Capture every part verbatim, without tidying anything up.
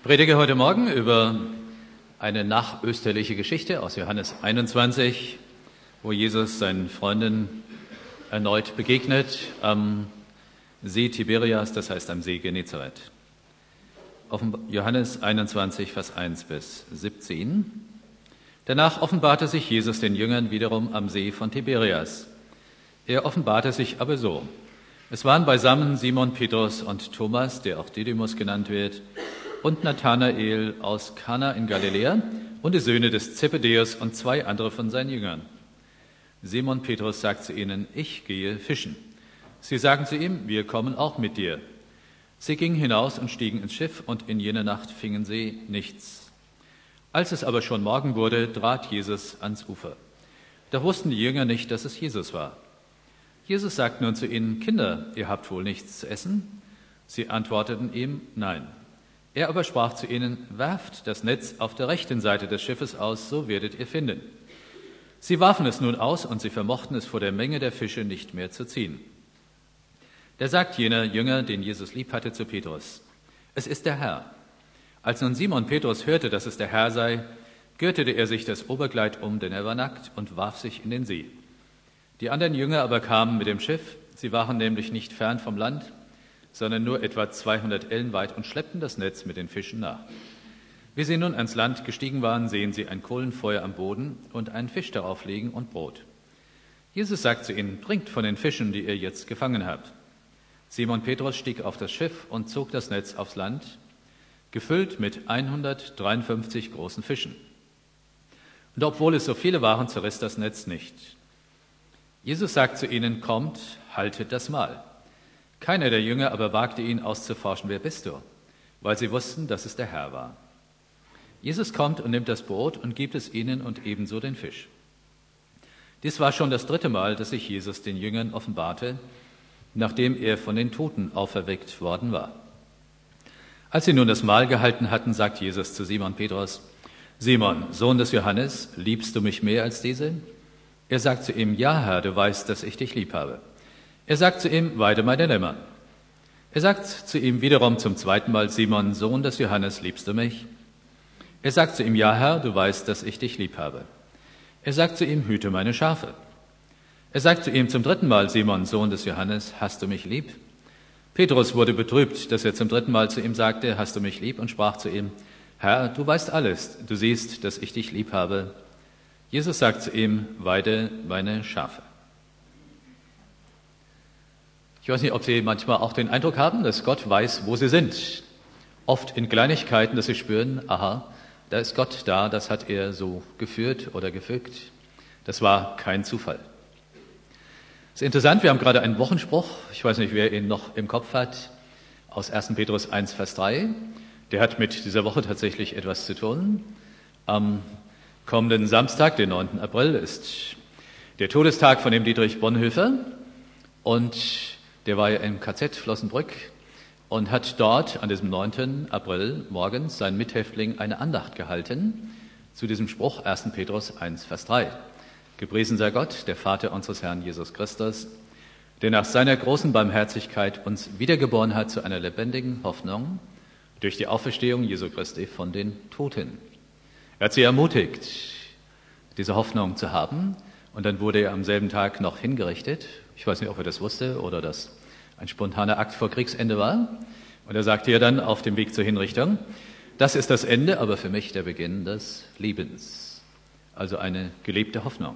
predige heute Morgen über eine nachösterliche Geschichte aus Johannes einundzwanzig, wo Jesus seinen Freunden erneut begegnet am See Tiberias, das heißt am See Genezareth. Johannes einundzwanzig, Vers eins bis siebzehn. Danach offenbarte sich Jesus den Jüngern wiederum am See von Tiberias. Er offenbarte sich aber so: Es waren beisammen Simon Petrus und Thomas, der auch Didymus genannt wird, und Nathanael aus Kana in Galiläa und die Söhne des Zebedäus und zwei andere von seinen Jüngern. Simon Petrus sagt zu ihnen: Ich gehe fischen. Sie sagen zu ihm: Wir kommen auch mit dir. Sie gingen hinaus und stiegen ins Schiff, und in jener Nacht fingen sie nichts. Als es aber schon Morgen wurde, trat Jesus ans Ufer. Doch wussten die Jünger nicht, dass es Jesus war. Jesus sagt nun zu ihnen: Kinder, ihr habt wohl nichts zu essen? Sie antworteten ihm: Nein. Er aber sprach zu ihnen: Werft das Netz auf der rechten Seite des Schiffes aus, so werdet ihr finden. Sie warfen es nun aus, und sie vermochten es vor der Menge der Fische nicht mehr zu ziehen. Da sagt jener Jünger, den Jesus lieb hatte, zu Petrus: Es ist der Herr. Als nun Simon Petrus hörte, dass es der Herr sei, gürtete er sich das Oberkleid um, denn er war nackt, und warf sich in den See. Die anderen Jünger aber kamen mit dem Schiff, sie waren nämlich nicht fern vom Land, sondern nur etwa zweihundert Ellen weit, und schleppten das Netz mit den Fischen nach. Wie sie nun ans Land gestiegen waren, sehen sie ein Kohlenfeuer am Boden und einen Fisch darauf liegen und Brot. Jesus sagt zu ihnen: Bringt von den Fischen, die ihr jetzt gefangen habt. Simon Petrus stieg auf das Schiff und zog das Netz aufs Land, gefüllt mit hundertdreiundfünfzig großen Fischen. Und obwohl es so viele waren, zerriss das Netz nicht. Jesus sagt zu ihnen: Kommt, haltet das Mahl. Keiner der Jünger aber wagte ihn auszuforschen: Wer bist du? Weil sie wussten, dass es der Herr war. Jesus kommt und nimmt das Brot und gibt es ihnen und ebenso den Fisch. Dies war schon das dritte Mal, dass sich Jesus den Jüngern offenbarte, nachdem er von den Toten auferweckt worden war. Als sie nun das Mahl gehalten hatten, sagt Jesus zu Simon Petrus: Simon, Sohn des Johannes, liebst du mich mehr als diese? Er sagt zu ihm: Ja, Herr, du weißt, dass ich dich lieb habe. Er sagt zu ihm: Weide meine Lämmer. Er sagt zu ihm wiederum zum zweiten Mal: Simon, Sohn des Johannes, liebst du mich? Er sagt zu ihm: Ja, Herr, du weißt, dass ich dich lieb habe. Er sagt zu ihm: Hüte meine Schafe. Er sagt zu ihm zum dritten Mal: Simon, Sohn des Johannes, hast du mich lieb? Petrus wurde betrübt, dass er zum dritten Mal zu ihm sagte: Hast du mich lieb? Und sprach zu ihm: Herr, du weißt alles, du siehst, dass ich dich lieb habe. Jesus sagt zu ihm: Weide meine Schafe. Ich weiß nicht, ob Sie manchmal auch den Eindruck haben, dass Gott weiß, wo Sie sind. Oft in Kleinigkeiten, dass Sie spüren: Aha, da ist Gott da, das hat er so geführt oder gefügt. Das war kein Zufall. Es ist interessant, wir haben gerade einen Wochenspruch, ich weiß nicht, wer ihn noch im Kopf hat, aus erster Petrus eins, Vers drei. Der hat mit dieser Woche tatsächlich etwas zu tun. Am kommenden Samstag, den neunten April, ist der Todestag von dem Dietrich Bonhoeffer, und der war ja im K Z Flossenbrück und hat dort an diesem neunten April morgens seinen Mithäftling eine Andacht gehalten zu diesem Spruch erster Petrus eins, Vers drei. Gepriesen sei Gott, der Vater unseres Herrn Jesus Christus, der nach seiner großen Barmherzigkeit uns wiedergeboren hat zu einer lebendigen Hoffnung durch die Auferstehung Jesu Christi von den Toten. Er hat sie ermutigt, diese Hoffnung zu haben, und dann wurde er am selben Tag noch hingerichtet. Ich weiß nicht, ob er das wusste oder das ein spontaner Akt vor Kriegsende war. Und er sagte ja dann auf dem Weg zur Hinrichtung: Das ist das Ende, aber für mich der Beginn des Lebens. Also eine gelebte Hoffnung.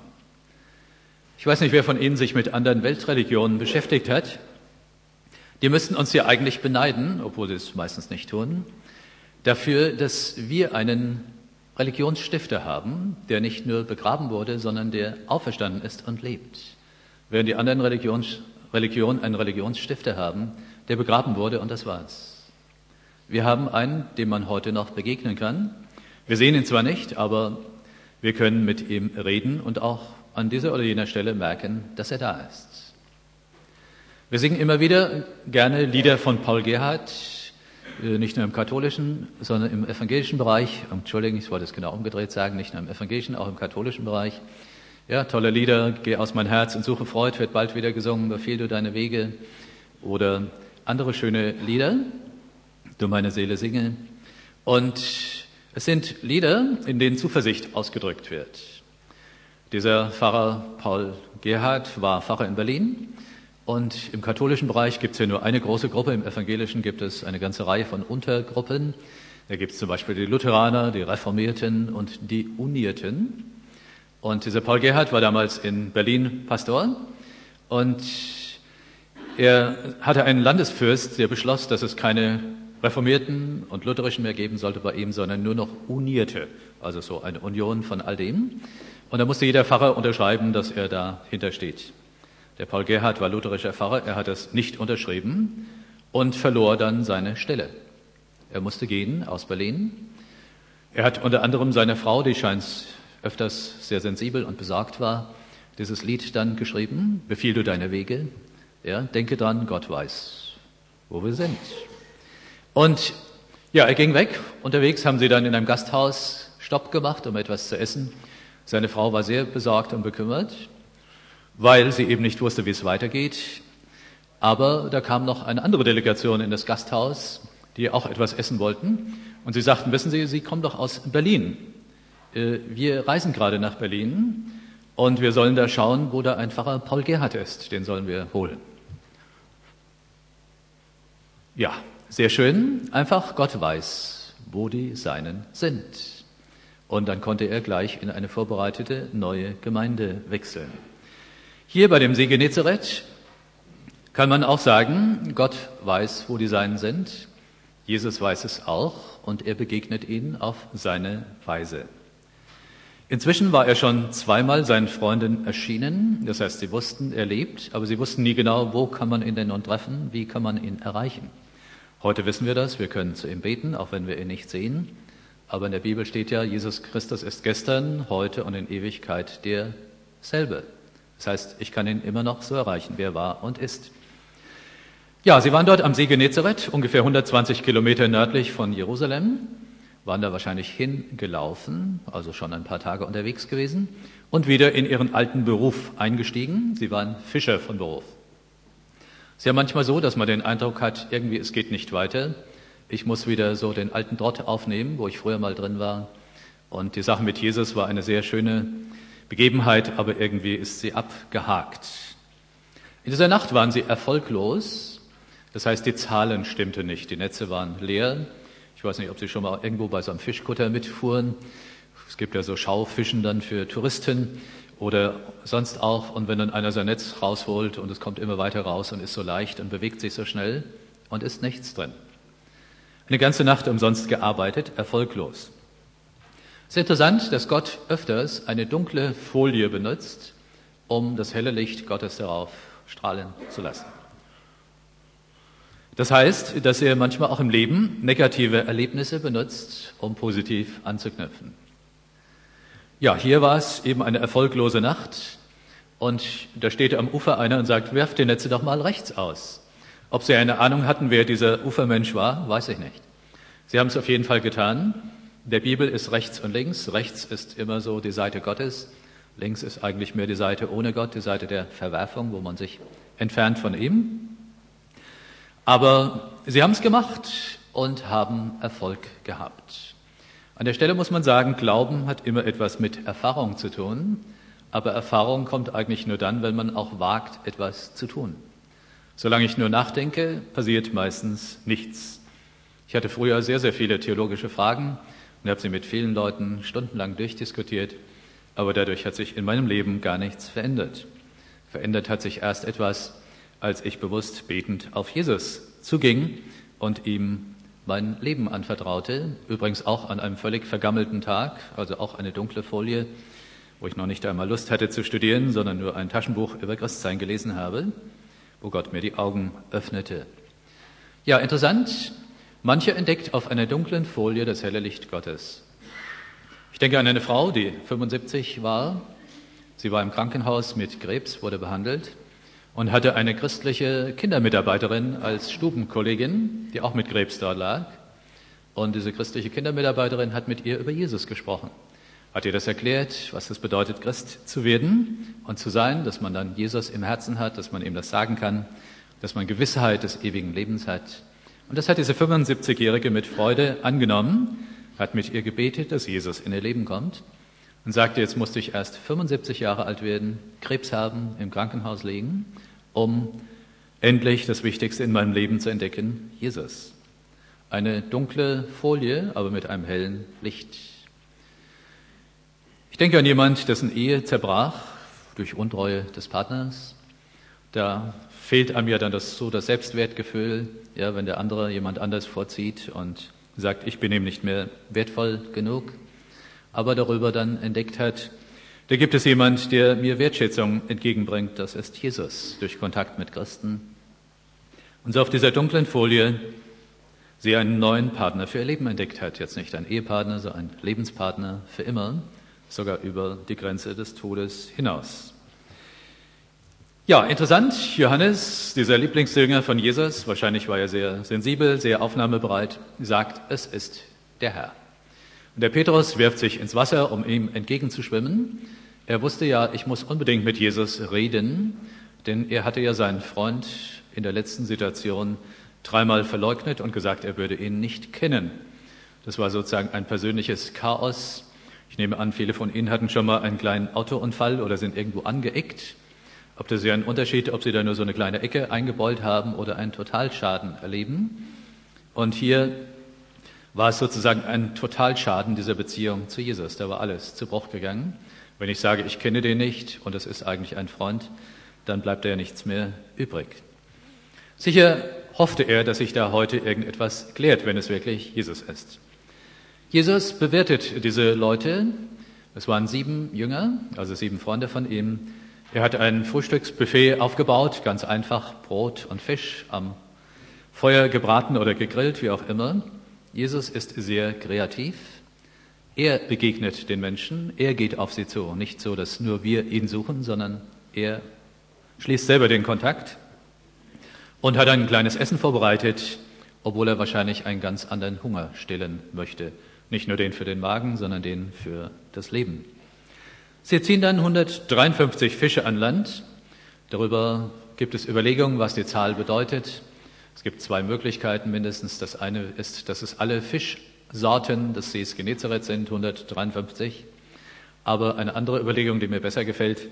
Ich weiß nicht, wer von Ihnen sich mit anderen Weltreligionen beschäftigt hat. Die müssten uns ja eigentlich beneiden, obwohl sie es meistens nicht tun, dafür, dass wir einen Religionsstifter haben, der nicht nur begraben wurde, sondern der auferstanden ist und lebt. Während die anderen Religions, Religionen einen Religionsstifter haben, der begraben wurde, und das war's. Wir haben einen, dem man heute noch begegnen kann. Wir sehen ihn zwar nicht, aber wir können mit ihm reden und auch an dieser oder jener Stelle merken, dass er da ist. Wir singen immer wieder gerne Lieder von Paul Gerhardt, nicht nur im katholischen, sondern im evangelischen Bereich. Entschuldigung, ich wollte es genau umgedreht sagen, nicht nur im evangelischen, auch im katholischen Bereich. Ja, tolle Lieder: Geh aus mein Herz und suche Freud, wird bald wieder gesungen, befiehl du deine Wege. Oder andere schöne Lieder: Du meine Seele singe. Und es sind Lieder, in denen Zuversicht ausgedrückt wird. Dieser Pfarrer Paul Gerhardt war Pfarrer in Berlin. Und im katholischen Bereich gibt es ja nur eine große Gruppe, im evangelischen gibt es eine ganze Reihe von Untergruppen. Da gibt es zum Beispiel die Lutheraner, die Reformierten und die Unierten. Und dieser Paul Gerhardt war damals in Berlin Pastor und er hatte einen Landesfürst, der beschloss, dass es keine Reformierten und Lutherischen mehr geben sollte bei ihm, sondern nur noch Unierte, also so eine Union von all dem. Und da musste jeder Pfarrer unterschreiben, dass er dahinter steht. Der Paul Gerhardt war lutherischer Pfarrer, er hat das nicht unterschrieben und verlor dann seine Stelle. Er musste gehen aus Berlin. Er hat unter anderem seiner Frau, die scheint öfters sehr sensibel und besorgt war, dieses Lied dann geschrieben, Befiehl du deine Wege, ja, denke dran, Gott weiß, wo wir sind. Und ja, er ging weg. Unterwegs haben sie dann in einem Gasthaus Stopp gemacht, um etwas zu essen. Seine Frau war sehr besorgt und bekümmert, weil sie eben nicht wusste, wie es weitergeht. Aber da kam noch eine andere Delegation in das Gasthaus, die auch etwas essen wollten. Und sie sagten, wissen Sie, Sie kommen doch aus Berlin. Wir reisen gerade nach Berlin und wir sollen da schauen, wo da ein Pfarrer Paul Gerhardt ist. Den sollen wir holen. Ja, sehr schön. Einfach Gott weiß, wo die Seinen sind. Und dann konnte er gleich in eine vorbereitete neue Gemeinde wechseln. Hier bei dem See Genezareth kann man auch sagen, Gott weiß, wo die Seinen sind. Jesus weiß es auch und er begegnet ihnen auf seine Weise. Inzwischen war er schon zweimal seinen Freunden erschienen. Das heißt, sie wussten, er lebt, aber sie wussten nie genau, wo kann man ihn denn nun treffen, wie kann man ihn erreichen. Heute wissen wir das, wir können zu ihm beten, auch wenn wir ihn nicht sehen. Aber in der Bibel steht ja, Jesus Christus ist gestern, heute und in Ewigkeit derselbe. Das heißt, ich kann ihn immer noch so erreichen, wer war und ist. Ja, sie waren dort am See Genezareth, ungefähr hundertzwanzig Kilometer nördlich von Jerusalem, waren da wahrscheinlich hingelaufen, also schon ein paar Tage unterwegs gewesen und wieder in ihren alten Beruf eingestiegen. Sie waren Fischer von Beruf. Es ist ja manchmal so, dass man den Eindruck hat, irgendwie es geht nicht weiter. Ich muss wieder so den alten Trott aufnehmen, wo ich früher mal drin war. Und die Sache mit Jesus war eine sehr schöne Begebenheit, aber irgendwie ist sie abgehakt. In dieser Nacht waren sie erfolglos. Das heißt, die Zahlen stimmten nicht. Die Netze waren leer. Ich weiß nicht, ob Sie schon mal irgendwo bei so einem Fischkutter mitfuhren. Es gibt ja so Schaufischen dann für Touristen oder sonst auch. Und wenn dann einer sein Netz rausholt und es kommt immer weiter raus und ist so leicht und bewegt sich so schnell und ist nichts drin. Eine ganze Nacht umsonst gearbeitet, erfolglos. Es ist interessant, dass Gott öfters eine dunkle Folie benutzt, um das helle Licht Gottes darauf strahlen zu lassen. Das heißt, dass er manchmal auch im Leben negative Erlebnisse benutzt, um positiv anzuknüpfen. Ja, hier war es eben eine erfolglose Nacht und da steht am Ufer einer und sagt, werft die Netze doch mal rechts aus. Ob Sie eine Ahnung hatten, wer dieser Ufermensch war, weiß ich nicht. Sie haben es auf jeden Fall getan. In der Bibel ist rechts und links. Rechts ist immer so die Seite Gottes. Links ist eigentlich mehr die Seite ohne Gott, die Seite der Verwerfung, wo man sich entfernt von ihm. Aber sie haben es gemacht und haben Erfolg gehabt. An der Stelle muss man sagen, Glauben hat immer etwas mit Erfahrung zu tun. Aber Erfahrung kommt eigentlich nur dann, wenn man auch wagt, etwas zu tun. Solange ich nur nachdenke, passiert meistens nichts. Ich hatte früher sehr, sehr viele theologische Fragen und habe sie mit vielen Leuten stundenlang durchdiskutiert, aber dadurch hat sich in meinem Leben gar nichts verändert. Verändert hat sich erst etwas, als ich bewusst betend auf Jesus zuging und ihm mein Leben anvertraute. Übrigens auch an einem völlig vergammelten Tag, also auch eine dunkle Folie, wo ich noch nicht einmal Lust hatte zu studieren, sondern nur ein Taschenbuch über Christsein gelesen habe, wo Gott mir die Augen öffnete. Ja, interessant. Mancher entdeckt auf einer dunklen Folie das helle Licht Gottes. Ich denke an eine Frau, die fünfundsiebzig war. Sie war im Krankenhaus mit Krebs, wurde behandelt und hatte eine christliche Kindermitarbeiterin als Stubenkollegin, die auch mit Krebs dort lag. Und diese christliche Kindermitarbeiterin hat mit ihr über Jesus gesprochen. Hat ihr das erklärt, was es bedeutet, Christ zu werden und zu sein, dass man dann Jesus im Herzen hat, dass man ihm das sagen kann, dass man Gewissheit des ewigen Lebens hat. Und das hat diese fünfundsiebzigjährige mit Freude angenommen, hat mit ihr gebetet, dass Jesus in ihr Leben kommt und sagte, jetzt musste ich erst fünfundsiebzig Jahre alt werden, Krebs haben, im Krankenhaus liegen, um endlich das Wichtigste in meinem Leben zu entdecken, Jesus. Eine dunkle Folie, aber mit einem hellen Licht. Ich denke an jemand, dessen Ehe zerbrach durch Untreue des Partners. Da fehlt einem ja dann das, so das Selbstwertgefühl, ja, wenn der andere jemand anders vorzieht und sagt, ich bin ihm nicht mehr wertvoll genug, aber darüber dann entdeckt hat, da gibt es jemand, der mir Wertschätzung entgegenbringt, das ist Jesus, durch Kontakt mit Christen. Und so auf dieser dunklen Folie sie einen neuen Partner für ihr Leben entdeckt hat, jetzt nicht ein Ehepartner, sondern ein Lebenspartner für immer, sogar über die Grenze des Todes hinaus. Ja, interessant, Johannes, dieser Lieblingsjünger von Jesus, wahrscheinlich war er sehr sensibel, sehr aufnahmebereit, sagt, es ist der Herr. Und der Petrus wirft sich ins Wasser, um ihm entgegenzuschwimmen. Er wusste ja, ich muss unbedingt mit Jesus reden, denn er hatte ja seinen Freund in der letzten Situation dreimal verleugnet und gesagt, er würde ihn nicht kennen. Das war sozusagen ein persönliches Chaos. Ich nehme an, viele von Ihnen hatten schon mal einen kleinen Autounfall oder sind irgendwo angeeckt. Ob das ja ein Unterschied, ob Sie da nur so eine kleine Ecke eingebeult haben oder einen Totalschaden erleben. Und hier war es sozusagen ein Totalschaden dieser Beziehung zu Jesus. Da war alles zu Bruch gegangen. Wenn ich sage, ich kenne den nicht und es ist eigentlich ein Freund, dann bleibt da ja nichts mehr übrig. Sicher hoffte er, dass sich da heute irgendetwas klärt, wenn es wirklich Jesus ist. Jesus bewertet diese Leute. Es waren sieben Jünger, also sieben Freunde von ihm. Er hat ein Frühstücksbuffet aufgebaut, ganz einfach, Brot und Fisch am Feuer gebraten oder gegrillt, wie auch immer. Jesus ist sehr kreativ. Er begegnet den Menschen, er geht auf sie zu. Nicht so, dass nur wir ihn suchen, sondern er schließt selber den Kontakt und hat ein kleines Essen vorbereitet, obwohl er wahrscheinlich einen ganz anderen Hunger stillen möchte. Nicht nur den für den Magen, sondern den für das Leben. Sie ziehen dann hundertdreiundfünfzig Fische an Land. Darüber gibt es Überlegungen, was die Zahl bedeutet. Es gibt zwei Möglichkeiten mindestens. Das eine ist, dass es alle Fischsorten des Sees Genezareth sind, hundertdreiundfünfzig. Aber eine andere Überlegung, die mir besser gefällt,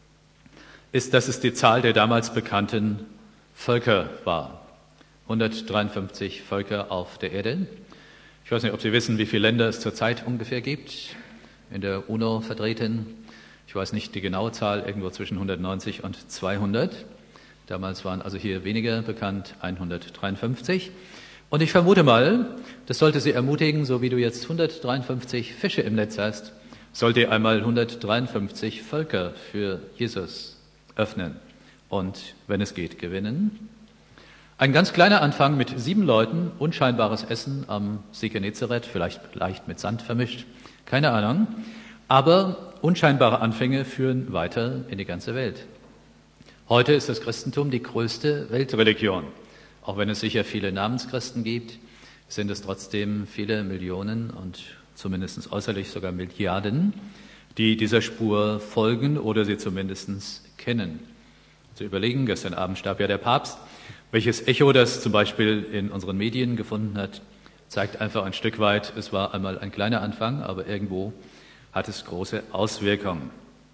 ist, dass es die Zahl der damals bekannten Völker war. hundertdreiundfünfzig Völker auf der Erde. Ich weiß nicht, ob Sie wissen, wie viele Länder es zurzeit ungefähr gibt, in der UNO vertreten. Ich weiß nicht die genaue Zahl, irgendwo zwischen hundertneunzig und zweihundert. Damals waren also hier weniger bekannt, hundertdreiundfünfzig. Und ich vermute mal, das sollte Sie ermutigen, so wie du jetzt hundertdreiundfünfzig Fische im Netz hast, sollte einmal hundertdreiundfünfzig Völker für Jesus öffnen und, wenn es geht, gewinnen. Ein ganz kleiner Anfang mit sieben Leuten, unscheinbares Essen am See Genezareth, vielleicht leicht mit Sand vermischt, keine Ahnung. Aber unscheinbare Anfänge führen weiter in die ganze Welt. Heute ist das Christentum die größte Weltreligion. Auch wenn es sicher viele Namenschristen gibt, sind es trotzdem viele Millionen und zumindest äußerlich sogar Milliarden, die dieser Spur folgen oder sie zumindest kennen. Zu überlegen, gestern Abend starb ja der Papst. Welches Echo das zum Beispiel in unseren Medien gefunden hat, zeigt einfach ein Stück weit, es war einmal ein kleiner Anfang, aber irgendwo hat es große Auswirkungen.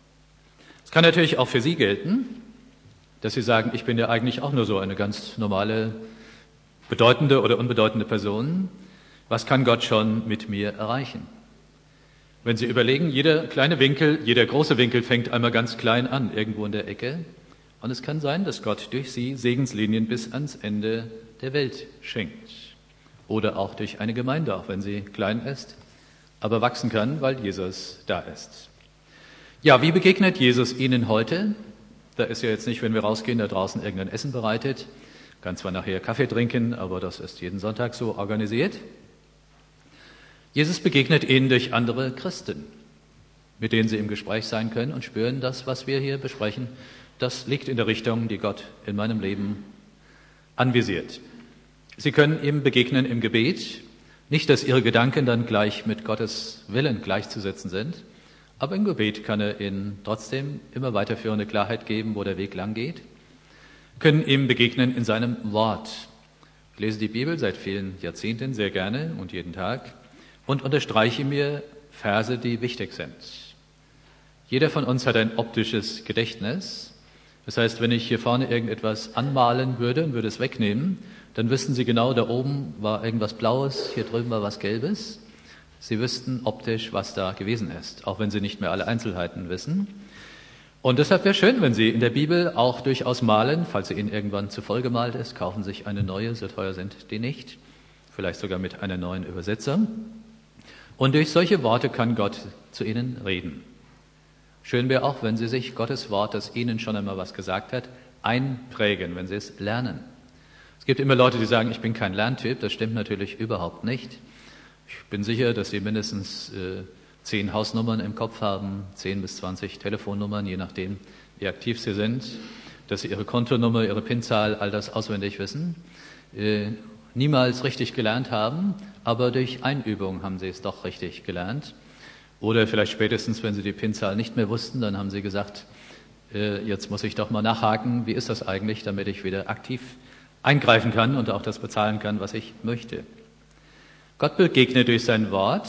Es kann natürlich auch für Sie gelten, dass Sie sagen, ich bin ja eigentlich auch nur so eine ganz normale, bedeutende oder unbedeutende Person. Was kann Gott schon mit mir erreichen? Wenn Sie überlegen, jeder kleine Winkel, jeder große Winkel fängt einmal ganz klein an, irgendwo in der Ecke. Und es kann sein, dass Gott durch Sie Segenslinien bis ans Ende der Welt schenkt. Oder auch durch eine Gemeinde, auch wenn sie klein ist, aber wachsen kann, weil Jesus da ist. Ja, wie begegnet Jesus Ihnen heute? Da ist ja jetzt nicht, wenn wir rausgehen, da draußen irgendein Essen bereitet. Kann zwar nachher Kaffee trinken, aber das ist jeden Sonntag so organisiert. Jesus begegnet Ihnen durch andere Christen, mit denen Sie im Gespräch sein können und spüren, das, was wir hier besprechen, das liegt in der Richtung, die Gott in meinem Leben anvisiert. Sie können ihm begegnen im Gebet. Nicht, dass Ihre Gedanken dann gleich mit Gottes Willen gleichzusetzen sind, aber im Gebet kann er Ihnen trotzdem immer weiterführende Klarheit geben, wo der Weg lang geht. Können ihm begegnen in seinem Wort. Ich lese die Bibel seit vielen Jahrzehnten sehr gerne und jeden Tag und unterstreiche mir Verse, die wichtig sind. Jeder von uns hat ein optisches Gedächtnis. Das heißt, wenn ich hier vorne irgendetwas anmalen würde und würde es wegnehmen, dann wüssten Sie genau, da oben war irgendwas Blaues, hier drüben war was Gelbes. Sie wüssten optisch, was da gewesen ist, auch wenn Sie nicht mehr alle Einzelheiten wissen. Und deshalb wäre schön, wenn Sie in der Bibel auch durchaus malen, falls sie Ihnen irgendwann zu voll gemalt ist, kaufen Sie sich eine neue, so teuer sind die nicht, vielleicht sogar mit einer neuen Übersetzer. Und durch solche Worte kann Gott zu Ihnen reden. Schön wäre auch, wenn Sie sich Gottes Wort, das Ihnen schon einmal was gesagt hat, einprägen, wenn Sie es lernen. Es gibt immer Leute, die sagen, ich bin kein Lerntyp, das stimmt natürlich überhaupt nicht. Ich bin sicher, dass Sie mindestens äh, zehn Hausnummern im Kopf haben, zehn bis zwanzig Telefonnummern, je nachdem, wie aktiv Sie sind, dass Sie Ihre Kontonummer, Ihre PIN-Zahl, all das auswendig wissen, äh, niemals richtig gelernt haben, aber durch Einübung haben Sie es doch richtig gelernt. Oder vielleicht spätestens, wenn Sie die PIN-Zahl nicht mehr wussten, dann haben Sie gesagt, äh, jetzt muss ich doch mal nachhaken, wie ist das eigentlich, damit ich wieder aktiv eingreifen kann und auch das bezahlen kann, was ich möchte. Gott begegnet durch sein Wort.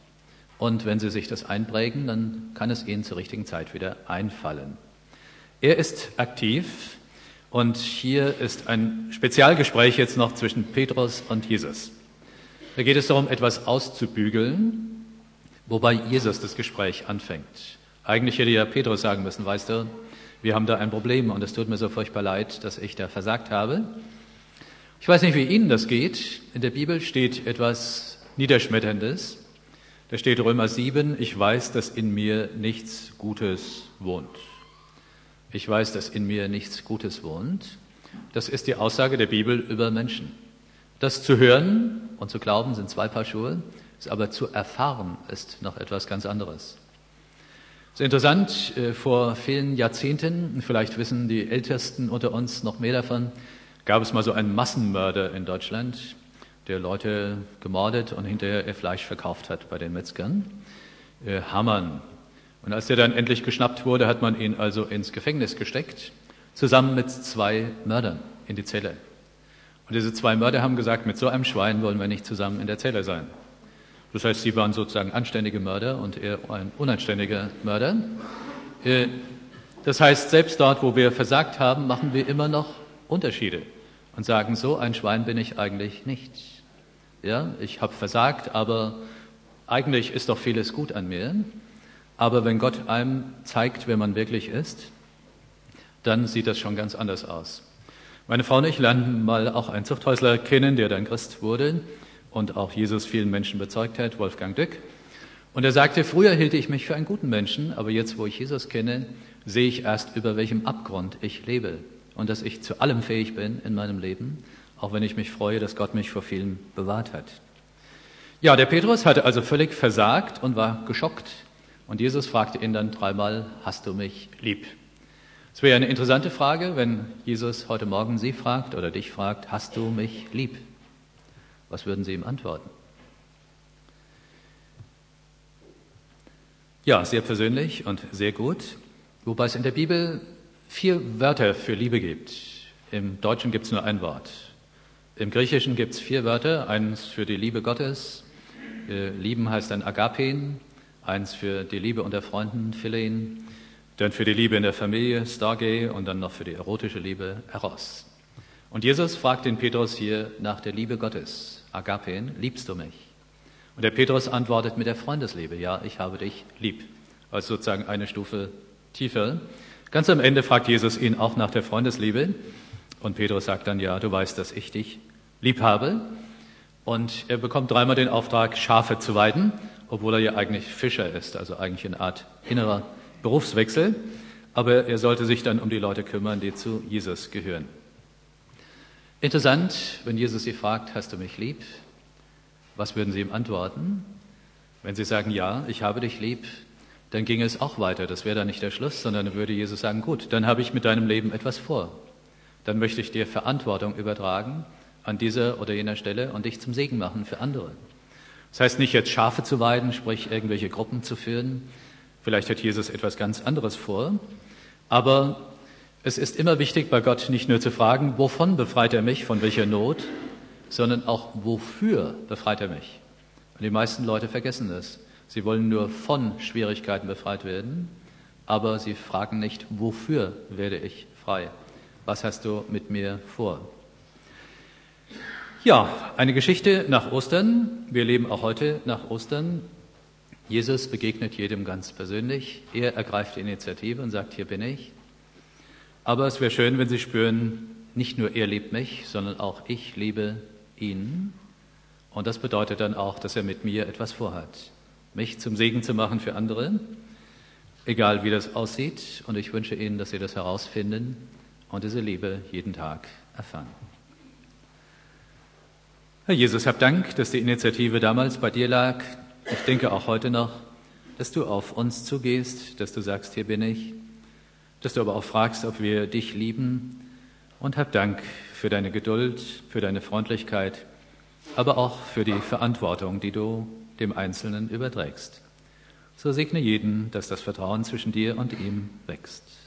Und wenn Sie sich das einprägen, dann kann es Ihnen zur richtigen Zeit wieder einfallen. Er ist aktiv und hier ist ein Spezialgespräch jetzt noch zwischen Petrus und Jesus. Da geht es darum, etwas auszubügeln, wobei Jesus das Gespräch anfängt. Eigentlich hätte ja Petrus sagen müssen, weißt du, wir haben da ein Problem und es tut mir so furchtbar leid, dass ich da versagt habe. Ich weiß nicht, wie Ihnen das geht. In der Bibel steht etwas Niederschmetterndes. Da steht Römer sieben, ich weiß, dass in mir nichts Gutes wohnt. Ich weiß, dass in mir nichts Gutes wohnt. Das ist die Aussage der Bibel über Menschen. Das zu hören und zu glauben sind zwei Paar Schuhe, es aber zu erfahren ist noch etwas ganz anderes. Es ist interessant, vor vielen Jahrzehnten, vielleicht wissen die Ältesten unter uns noch mehr davon, gab es mal so einen Massenmörder in Deutschland, der Leute gemordet und hinterher ihr Fleisch verkauft hat bei den Metzgern, äh, Hammann. Und als der dann endlich geschnappt wurde, hat man ihn also ins Gefängnis gesteckt, zusammen mit zwei Mördern in die Zelle. Und diese zwei Mörder haben gesagt, mit so einem Schwein wollen wir nicht zusammen in der Zelle sein. Das heißt, sie waren sozusagen anständige Mörder und er ein unanständiger Mörder. Äh, das heißt, selbst dort, wo wir versagt haben, machen wir immer noch Unterschiede und sagen, so ein Schwein bin ich eigentlich nicht. Ja, ich habe versagt, aber eigentlich ist doch vieles gut an mir. Aber wenn Gott einem zeigt, wer man wirklich ist, dann sieht das schon ganz anders aus. Meine Frau und ich lernten mal auch einen Zuchthäusler kennen, der dann Christ wurde und auch Jesus vielen Menschen bezeugt hat, Wolfgang Dück. Und er sagte, früher hielt ich mich für einen guten Menschen, aber jetzt, wo ich Jesus kenne, sehe ich erst, über welchem Abgrund ich lebe und dass ich zu allem fähig bin in meinem Leben, auch wenn ich mich freue, dass Gott mich vor vielen bewahrt hat. Ja, der Petrus hatte also völlig versagt und war geschockt. Und Jesus fragte ihn dann dreimal, hast du mich lieb? Es wäre eine interessante Frage, wenn Jesus heute Morgen Sie fragt oder dich fragt, hast du mich lieb? Was würden Sie ihm antworten? Ja, sehr persönlich und sehr gut, wobei es in der Bibel vier Wörter für Liebe gibt. Im Deutschen gibt es nur ein Wort. Im Griechischen gibt es vier Wörter, eins für die Liebe Gottes, äh, lieben heißt dann Agapen, eins für die Liebe unter Freunden, Philein, dann für die Liebe in der Familie, Storge, und dann noch für die erotische Liebe, Eros. Und Jesus fragt den Petrus hier nach der Liebe Gottes, Agapen, liebst du mich? Und der Petrus antwortet mit der Freundesliebe, ja, ich habe dich lieb, also sozusagen eine Stufe tiefer. Ganz am Ende fragt Jesus ihn auch nach der Freundesliebe. Und Petrus sagt dann, ja, du weißt, dass ich dich lieb habe. Und er bekommt dreimal den Auftrag, Schafe zu weiden, obwohl er ja eigentlich Fischer ist, also eigentlich eine Art innerer Berufswechsel. Aber er sollte sich dann um die Leute kümmern, die zu Jesus gehören. Interessant, wenn Jesus sie fragt, hast du mich lieb? Was würden Sie ihm antworten? Wenn Sie sagen, ja, ich habe dich lieb, dann ging es auch weiter. Das wäre dann nicht der Schluss, sondern dann würde Jesus sagen, gut, dann habe ich mit deinem Leben etwas vor. Dann möchte ich dir Verantwortung übertragen an dieser oder jener Stelle und dich zum Segen machen für andere. Das heißt nicht jetzt Schafe zu weiden, sprich irgendwelche Gruppen zu führen. Vielleicht hat Jesus etwas ganz anderes vor. Aber es ist immer wichtig bei Gott nicht nur zu fragen, wovon befreit er mich, von welcher Not, sondern auch wofür befreit er mich. Und die meisten Leute vergessen das. Sie wollen nur von Schwierigkeiten befreit werden, aber sie fragen nicht, wofür werde ich frei? Was hast du mit mir vor? Ja, eine Geschichte nach Ostern. Wir leben auch heute nach Ostern. Jesus begegnet jedem ganz persönlich. Er ergreift die Initiative und sagt, hier bin ich. Aber es wäre schön, wenn Sie spüren, nicht nur er liebt mich, sondern auch ich liebe ihn. Und das bedeutet dann auch, dass er mit mir etwas vorhat. Mich zum Segen zu machen für andere, egal wie das aussieht. Und ich wünsche Ihnen, dass Sie das herausfinden und diese Liebe jeden Tag erfahren. Herr Jesus, hab Dank, dass die Initiative damals bei dir lag. Ich denke auch heute noch, dass du auf uns zugehst, dass du sagst, hier bin ich, dass du aber auch fragst, ob wir dich lieben. Und hab Dank für deine Geduld, für deine Freundlichkeit, aber auch für die Verantwortung, die du dem Einzelnen überträgst. So segne jeden, dass das Vertrauen zwischen dir und ihm wächst.